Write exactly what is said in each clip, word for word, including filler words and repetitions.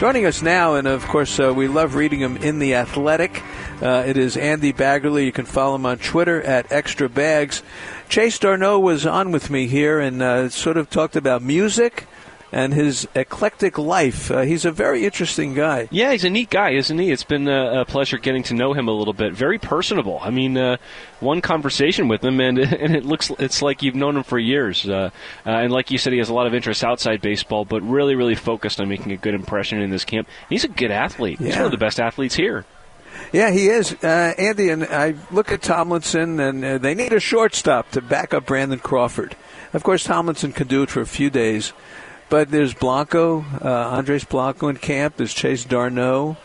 Joining us now, and of course uh, we love reading him in The Athletic, uh, it is Andy Baggerly. You can follow him on Twitter at Extra Bags. Chase Darno was on with me here and uh, sort of talked about music and his eclectic life. Uh, he's a very interesting guy. Yeah, he's a neat guy, isn't he? It's been a, a pleasure getting to know him a little bit. Very personable. I mean, uh, one conversation with him, and and it looks it's like you've known him for years. Uh, uh, and like you said, he has a lot of interests outside baseball, but really, really focused on making a good impression in this camp. He's a good athlete. Yeah. He's one of the best athletes here. Yeah, he is. Uh, Andy, and I look at Tomlinson, and uh, they need a shortstop to back up Brandon Crawford. Of course, Tomlinson can do it for a few days. But there's Blanco, uh, Andres Blanco in camp. There's Chase Darno,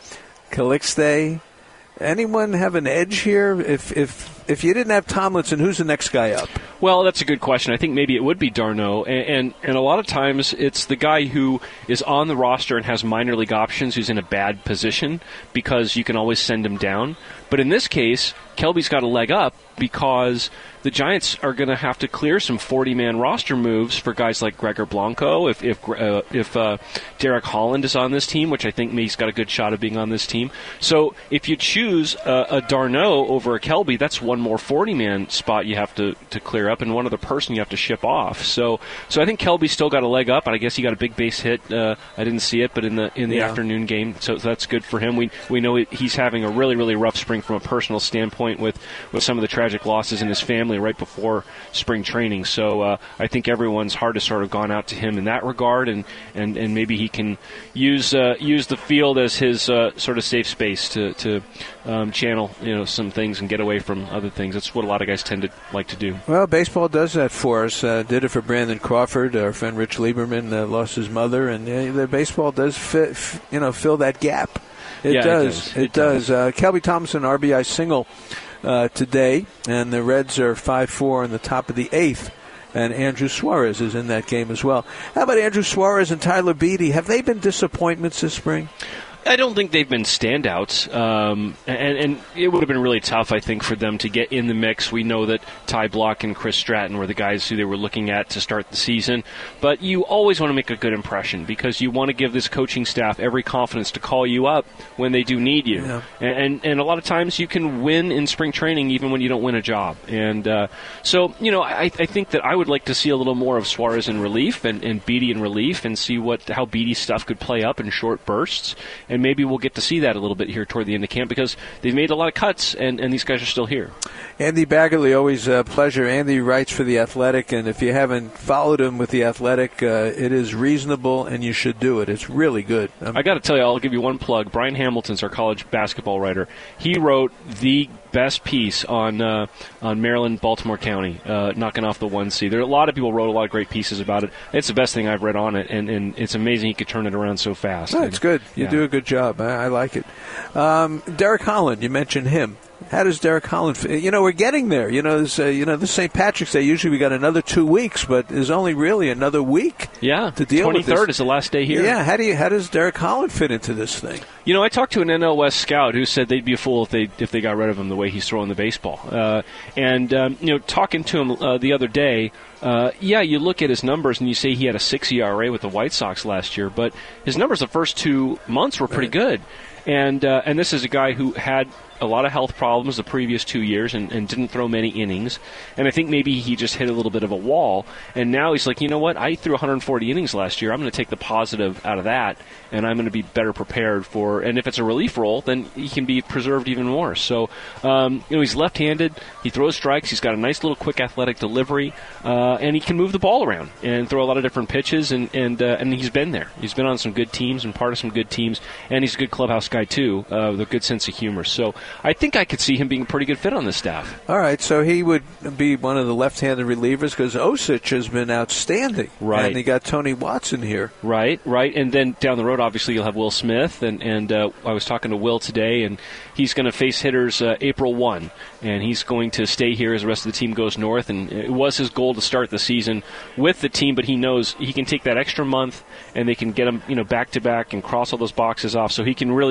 Calixte. Anyone have an edge here? If if if you didn't have Tomlinson, who's the next guy up? Well, that's a good question. I think maybe it would be Darno, and, and and a lot of times it's the guy who is on the roster and has minor league options who's in a bad position because you can always send him down. But in this case, Kelby's got a leg up because the Giants are going to have to clear some forty-man roster moves for guys like Gregor Blanco. If if uh, if uh, Derek Holland is on this team, which I think he's got a good shot of being on this team. So if you choose uh, a Darno over a Kelby, that's one more forty-man spot you have to, to clear up, and one other person you have to ship off. So so I think Kelby's still got a leg up, and I guess he got a big base hit. Uh, I didn't see it, but in the in the yeah. afternoon game, so that's good for him. We we know he's having a really really rough spring from a personal standpoint with, with some of the tragic losses in his family right before spring training. So uh, I think everyone's heart has sort of gone out to him in that regard, and, and, and maybe he can use uh, use the field as his uh, sort of safe space to to um, channel you know some things and get away from other things. That's what a lot of guys tend to like to do. Well, baseball does that for us. Uh, did it for Brandon Crawford. Our friend Rich Lieberman uh, lost his mother, and uh, the baseball does fit, f- you know fill that gap. It yeah, does. It does. It, it does. does. Uh, Kelby Thompson R B I single uh, today, and the Reds are five four in the top of the eighth. And Andrew Suarez is in that game as well. How about Andrew Suarez and Tyler Beede? Have they been disappointments this spring? I don't think they've been standouts, um, and, and it would have been really tough, I think, for them to get in the mix. We know that Ty Block and Chris Stratton were the guys who they were looking at to start the season, but you always want to make a good impression because you want to give this coaching staff every confidence to call you up when they do need you. Yeah. And, and and a lot of times you can win in spring training even when you don't win a job. And uh, so, you know, I, I think that I would like to see a little more of Suarez in relief and, and Beede in relief and see what how Beede's stuff could play up in short bursts. And maybe we'll get to see that a little bit here toward the end of camp because they've made a lot of cuts, and, and these guys are still here. Andy Baggerly, always a pleasure. Andy writes for The Athletic, and if you haven't followed him with The Athletic, uh, it is reasonable, and you should do it. It's really good. Um, I got to tell you, I'll give you one plug. Brian Hamilton's our college basketball writer. He wrote the best piece on uh, on Maryland, Baltimore County, uh, knocking off the one seed. There are a lot of people wrote a lot of great pieces about it. It's the best thing I've read on it, and, and it's amazing he could turn it around so fast. No, it's good. You yeah. do a good job. I, I like it. Um, Derek Holland, you mentioned him. How does Derek Holland fit? You know, we're getting there. You know, this, uh, you know, this Saint Patrick's Day, usually we got another two weeks, but there's only really another week yeah, to deal with this. twenty-third is the last day here. Yeah, how do you, how does Derek Holland fit into this thing? You know, I talked to an N L West scout who said they'd be a fool if they if they got rid of him the way he's throwing the baseball. Uh, and, um, you know, talking to him uh, the other day, uh, yeah, you look at his numbers and you say he had a six E R A with the White Sox last year, but his numbers the first two months were pretty good. And uh, and this is a guy who had a lot of health problems the previous two years and, and didn't throw many innings. And I think maybe he just hit a little bit of a wall. And now he's like, you know what? I threw one hundred forty innings last year. I'm going to take the positive out of that, and I'm going to be better prepared for. And if it's a relief role, then he can be preserved even more. So, um, you know, he's left-handed. He throws strikes. He's got a nice little quick athletic delivery, uh, and he can move the ball around and throw a lot of different pitches. And and uh, and he's been there. He's been on some good teams and part of some good teams. And he's a good clubhouse guy too, uh, with a good sense of humor. So I think I could see him being a pretty good fit on this staff. All right, so he would be one of the left-handed relievers because Osich has been outstanding. Right. And you got Tony Watson here. Right, right. And then down the road, obviously, you'll have Will Smith. And, and uh, I was talking to Will today, and he's going to face hitters uh, April first. And he's going to stay here as the rest of the team goes north. And it was his goal to start the season with the team, but he knows he can take that extra month, and they can get him, you know, back-to-back and cross all those boxes off. So he can really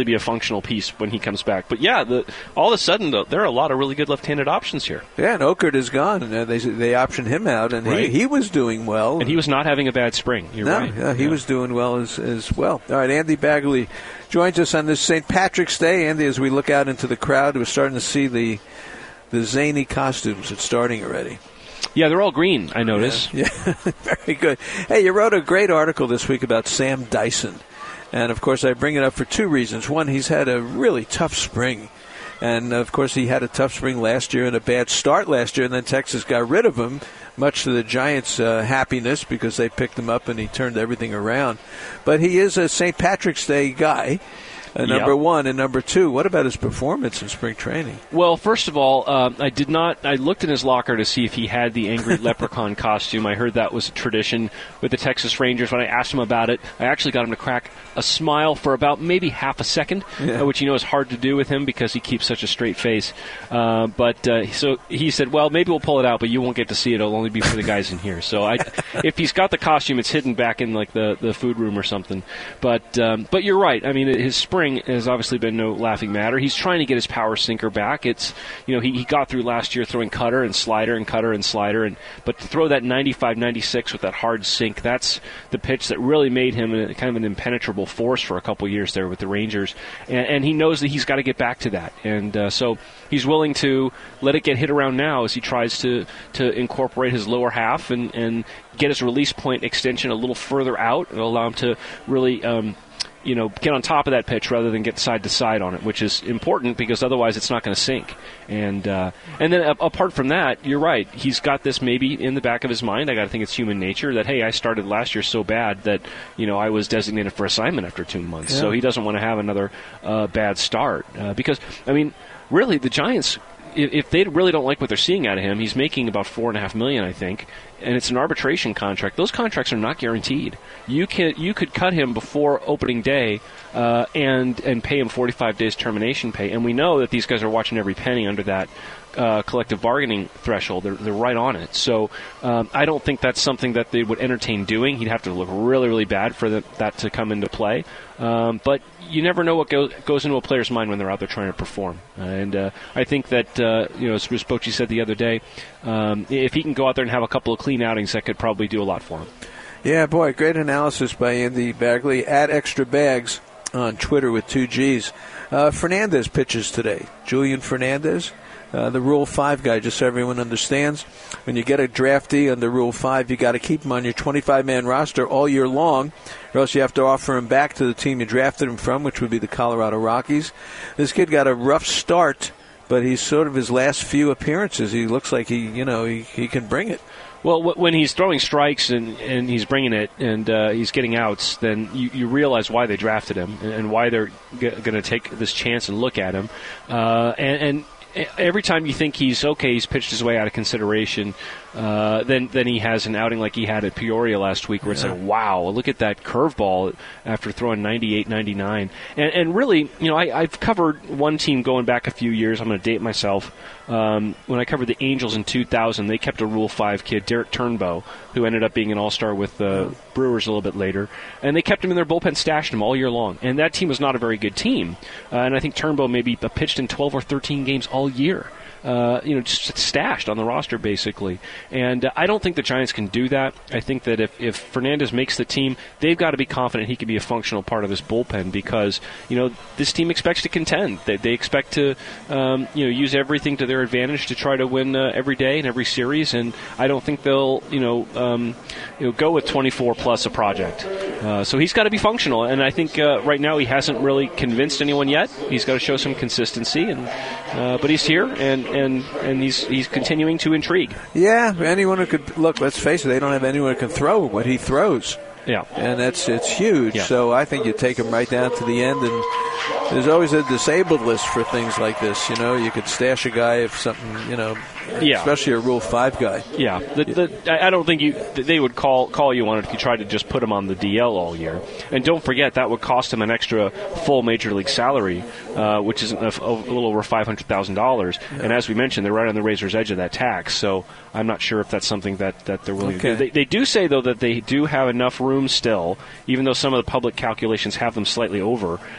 be a functional piece when he comes back. But yeah, the, all of a sudden though, there are a lot of really good left-handed options here. Yeah, and Okert is gone, and uh, they they optioned him out, and right. he, he was doing well, and he was not having a bad spring. You're no, right. Yeah, he yeah. was doing well as as well. All right, Andy Bagley joins us on this Saint Patrick's Day. Andy, as we look out into the crowd, we're starting to see the the zany costumes. It's starting already. Yeah, they're all green, I notice. Yeah, yeah. Very good. Hey, you wrote a great article this week about Sam Dyson. And, of course, I bring it up for two reasons. One, he's had a really tough spring. And, of course, he had a tough spring last year and a bad start last year, and then Texas got rid of him, much to the Giants' uh, happiness because they picked him up and he turned everything around. But he is a Saint Patrick's Day guy. Uh, number yep. one. And number two, what about his performance in spring training? Well, first of all, uh, I did not. I looked in his locker to see if he had the angry leprechaun costume. I heard that was a tradition with the Texas Rangers. When I asked him about it, I actually got him to crack a smile for about maybe half a second, yeah. uh, which you know is hard to do with him because he keeps such a straight face. Uh, but uh, so he said, well, maybe we'll pull it out, but you won't get to see it. It'll only be for the guys in here. So I, if he's got the costume, it's hidden back in like the, the food room or something. But um, but you're right. I mean, his spring has obviously been no laughing matter. He's trying to get his power sinker back. It's you know he, he got through last year throwing cutter and slider and cutter and slider, and but to throw that ninety-five ninety-six with that hard sink, that's the pitch that really made him a, kind of an impenetrable force for a couple years there with the Rangers, and, and he knows that he's got to get back to that, and uh, so he's willing to let it get hit around now as he tries to to incorporate his lower half and and get his release point extension a little further out and allow him to really um, you know, get on top of that pitch rather than get side to side on it, which is important because otherwise it's not going to sink. And uh, and then uh, apart from that, you're right. He's got this maybe in the back of his mind. I got to think it's human nature that, hey, I started last year so bad that, you know, I was designated for assignment after two months. Yeah. So he doesn't want to have another uh, bad start uh, because, I mean, really the Giants, if they really don't like what they're seeing out of him, he's making about four and a half million, I think, and it's an arbitration contract. Those contracts are not guaranteed. You can you could cut him before opening day uh, and and pay him forty-five days termination pay, and we know that these guys are watching every penny under that uh, collective bargaining threshold. They're they're right on it. So um, I don't think that's something that they would entertain doing. He'd have to look really really bad for the, that to come into play. Um, but you never know what goes goes into a player's mind when they're out there trying to perform. Uh, and uh, I think that, uh, you know, as Bruce Bochy said the other day, um, if he can go out there and have a couple of clean outings, that could probably do a lot for him. Yeah, boy, great analysis by Andy Bagley at Extra Bags on Twitter with two G's. Uh, Fernandez pitches today. Julian Fernandez. Uh, the Rule five guy, just so everyone understands. When you get a draftee under Rule five, you got to keep him on your twenty-five man roster all year long, or else you have to offer him back to the team you drafted him from, which would be the Colorado Rockies. This kid got a rough start, but he's sort of his last few appearances. He looks like he, you know, he, he can bring it. Well, when he's throwing strikes and, and he's bringing it and uh, he's getting outs, then you, you realize why they drafted him and, and why they're g- going to take this chance and look at him. Uh, and, and every time you think he's okay, he's pitched his way out of consideration, uh, then then he has an outing like he had at Peoria last week where it's yeah. like, wow, look at that curveball after throwing ninety-eight, ninety-nine. And, and really, you know, I, I've covered one team going back a few years. I'm going to date myself. Um, when I covered the Angels in two thousand, they kept a Rule five kid, Derek Turnbow, who ended up being an all-star with the uh, Brewers a little bit later. And they kept him in their bullpen, stashed him all year long. And that team was not a very good team. Uh, and I think Turnbow maybe pitched in twelve or thirteen games all year. Uh, you know, just stashed on the roster, basically. And uh, I don't think the Giants can do that. I think that if, if Fernandez makes the team, they've got to be confident he can be a functional part of this bullpen because, you know, this team expects to contend. They, they expect to, um, you know, use everything to their advantage to try to win uh, every day and every series. And I don't think they'll, you know, um, you know, go with twenty-four plus a project. Uh, so he's got to be functional. And I think uh, right now he hasn't really convinced anyone yet. He's got to show some consistency. And uh, but he's here, and And, and he's he's continuing to intrigue. Yeah, anyone who could look. Let's face it; they don't have anyone who can throw what he throws. Yeah, and that's it's huge. Yeah. So I think you take him right down to the end, and there's always a disabled list for things like this. You know, you could stash a guy if something, you know, yeah. especially a Rule Five guy. Yeah, the, the, I don't think you they would call call you on it if you tried to just put him on the D L all year. And don't forget that would cost him an extra full major league salary, uh, which is a, a little over five hundred thousand dollars. Yeah. And as we mentioned, they're right on the razor's edge of that tax. So I'm not sure if that's something that, that they're willing okay. to do. They, they do say though that they do have enough room still, even though some of the public calculations have them slightly over. Um,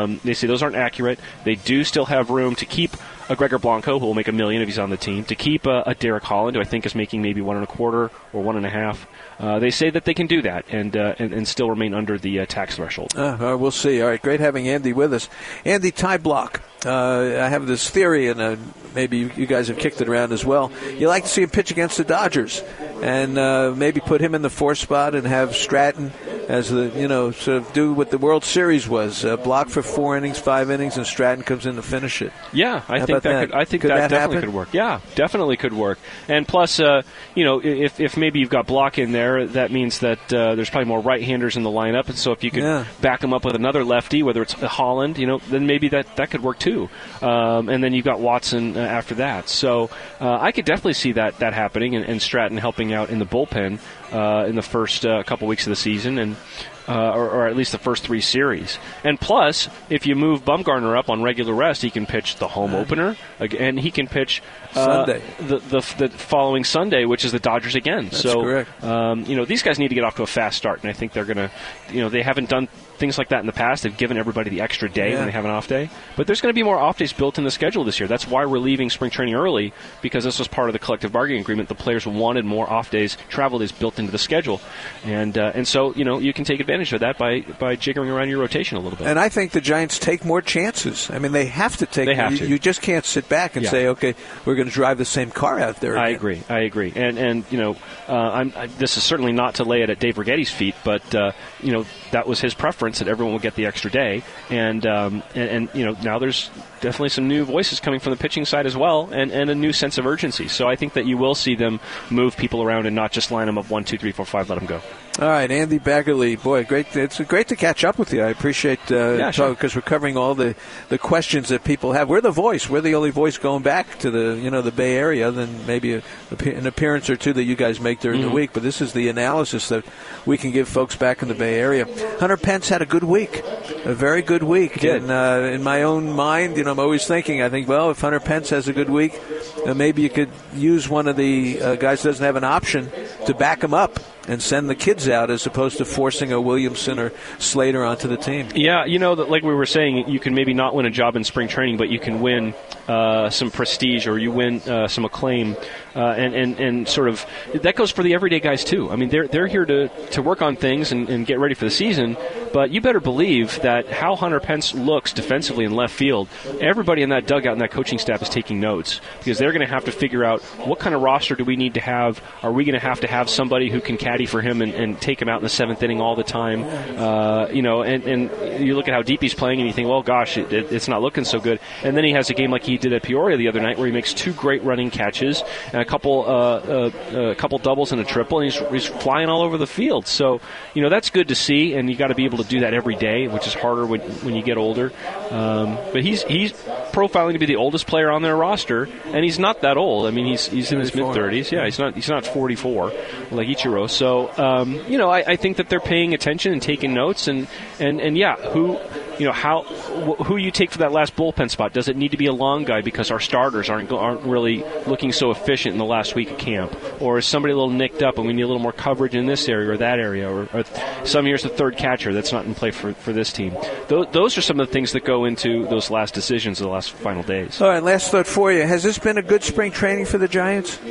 Um, they say those aren't accurate. They do still have room to keep a Gregor Blanco, who will make a million if he's on the team, to keep a, a Derek Holland, who I think is making maybe one and a quarter or one and a half. Uh, they say that they can do that and uh, and, and still remain under the uh, tax threshold. Uh, uh, we'll see. All right, great having Andy with us. Andy, Ty Blach. Uh, I have this theory, and uh, maybe you, you guys have kicked it around as well. You like to see him pitch against the Dodgers, and uh, maybe put him in the fourth spot and have Stratton as the, you know, sort of do what the World Series was: uh, Block for four innings, five innings, and Stratton comes in to finish it. Yeah, I How think that, that could. I think could that, that definitely happen? could work. Yeah, definitely could work. And plus, uh, you know, if if maybe you've got Block in there, that means that uh, there's probably more right-handers in the lineup, and so if you could Yeah. back him up with another lefty, whether it's Holland, you know, then maybe that that could work too. Um, and then you've got Watson uh, after that. So uh, I could definitely see that that happening, and, and Stratton helping out in the bullpen uh, in the first uh, couple weeks of the season, and. Uh, or, or at least the first three series. And plus, if you move Bumgarner up on regular rest, he can pitch the home opener, and he can pitch uh, Sunday. The, the the following Sunday, which is the Dodgers again. That's so, correct. Um, you know, these guys need to get off to a fast start, and I think they're going to, you know, they haven't done things like that in the past. They've given everybody the extra day Yeah. when they have an off day. But there's going to be more off days built in the schedule this year. That's why we're leaving spring training early, because this was part of the collective bargaining agreement. The players wanted more off days, travel days built into the schedule. And uh, and so, you know, you can take advantage of that by, by jiggering around your rotation a little bit. And I think the Giants take more chances. I mean, they have to take. They have you, to. you just can't sit back and Yeah. say, okay, we're going to drive the same car out there again. I agree. I agree. And and you know, uh, I'm, I, this is certainly not to lay it at Dave Righetti's feet, but uh, you know, that was his preference that everyone would get the extra day. And um, and, and you know, now there's definitely some new voices coming from the pitching side as well, and, and a new sense of urgency. So I think that you will see them move people around and not just line them up one, two, three, four, five, let them go. All right, Andy Baggerly, boy, great! It's great to catch up with you. I appreciate uh, Yeah, sure. because we're covering all the, the questions that people have. We're the voice. We're the only voice going back to the you know the Bay Area. Other than maybe a, an appearance or two that you guys make during Mm-hmm. the week. But this is the analysis that we can give folks back in the Bay Area. Hunter Pence had a good week, a very good week. Did. And uh, in my own mind, you know, I'm always thinking. I think, well, if Hunter Pence has a good week, uh, maybe you could use one of the uh, guys who doesn't have an option to back him up and send the kids out as opposed to forcing a Williamson or Slater onto the team. Yeah, you know, that like we were saying, you can maybe not win a job in spring training, but you can win uh, some prestige, or you win uh, some acclaim, uh, and, and, and sort of that goes for the everyday guys too. I mean, they're they're here to, to work on things and, and get ready for the season, but you better believe that how Hunter Pence looks defensively in left field, everybody in that dugout and that coaching staff is taking notes, because they're going to have to figure out what kind of roster do we need to have. Are we going to have to have somebody who can caddy for him and, and take him out in the seventh inning all the time? Uh, you know, and, and you look at how deep he's playing and you think, well, gosh, it, it, it's not looking so good. And then he has a game like he did at Peoria the other night where he makes two great running catches and a couple uh, uh, a couple doubles and a triple, and he's, he's flying all over the field. So, you know, that's good to see, and you got to be able to do that every day, which is harder when, when you get older. Um, but he's he's profiling to be the oldest player on their roster, and he's not that old. I mean, he's he's in his mid thirties. Yeah, he's not he's not forty-four like Ichiro. So, um, you know, I, I think that they're paying attention and taking notes, and, and, and yeah, who, you know, how wh- who you take for that last bullpen spot. Does it need to be a long guy because our starters aren't aren't really looking so efficient in the last week of camp, or is somebody a little nicked up and we need a little more coverage in this area or that area, or, or some years the third catcher that's not in play for, for this team. Those, those are some of the things that go into those last decisions of the last final days. All right, last thought for you. Has this been a good spring training for the Giants?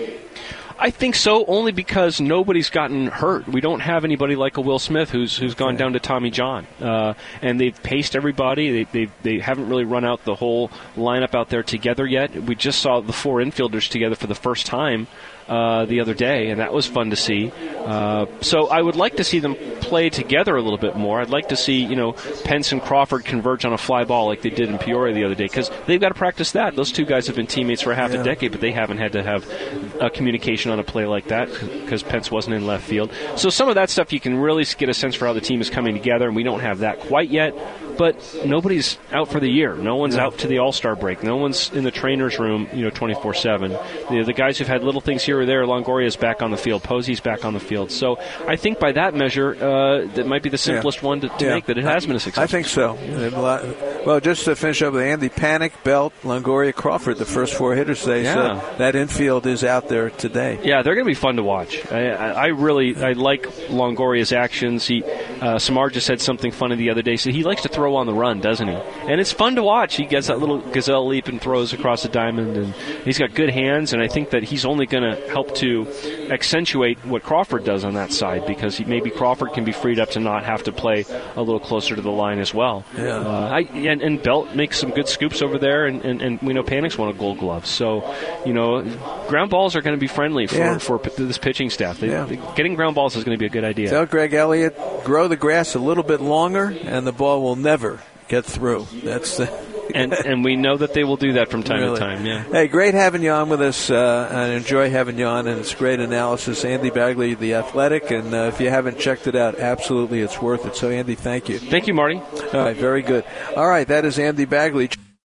I think so, only because nobody's gotten hurt. We don't have anybody like a Will Smith who's who's gone down to Tommy John, uh, and they've paced everybody. They they they haven't really run out the whole lineup out there together yet. We just saw the four infielders together for the first time uh, the other day, and that was fun to see. Uh, so I would like to see them play together a little bit more. I'd like to see, you know, Pence and Crawford converge on a fly ball like they did in Peoria the other day, because they've got to practice that. Those two guys have been teammates for half yeah. a decade, but they haven't had to have uh, communication on a play like that because Pence wasn't in left field. So some of that stuff you can really get a sense for how the team is coming together, and we don't have that quite yet. But nobody's out for the year. No one's yeah. out to the All-Star break. No one's in the trainer's room, you know, twenty-four seven. The, the guys who've had little things here or there, Longoria's back on the field, Posey's back on the field. So I think by that measure, uh, that might be the simplest yeah. one to, to yeah. make, that it has been a success. I think so. Well, just to finish up with Andy, Panic, Belt, Longoria, Crawford, the first four hitters today. Yeah. So that infield is out there today. Yeah, they're going to be fun to watch. I, I, I really I like Longoria's actions. He uh, Samar just said something funny the other day. So he likes to throw throw on the run, doesn't he? And it's fun to watch. He gets that little gazelle leap and throws across the diamond, and he's got good hands, and I think that he's only going to help to accentuate what Crawford does on that side, because he, maybe Crawford can be freed up to not have to play a little closer to the line as well. Yeah. Uh, I, and, and Belt makes some good scoops over there, and, and, and we know Panik's won a Gold Glove. So, you know, ground balls are going to be friendly for, yeah. for p- this pitching staff. They, yeah. they, getting ground balls is going to be a good idea. Tell Greg Elliott, grow the grass a little bit longer, and the ball will never get through. That's the and and we know that they will do that from time really. to time. Yeah. Hey, great having you on with us. Uh, I enjoy having you on, and it's great analysis. Andy Bagley, The Athletic, and uh, if you haven't checked it out, absolutely, it's worth it. So, Andy, thank you. Thank you, Marty. All right, very good. All right, that is Andy Bagley.